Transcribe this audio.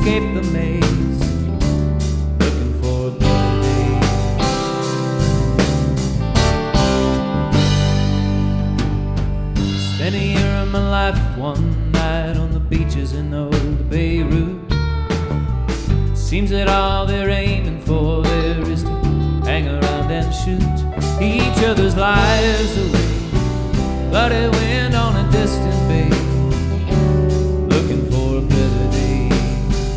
escape the maze, looking for a better day. Spent a year of my life one night on the beaches in old Beirut. Seems that all they're aiming for there is to hang around and shoot each other's lives away. But it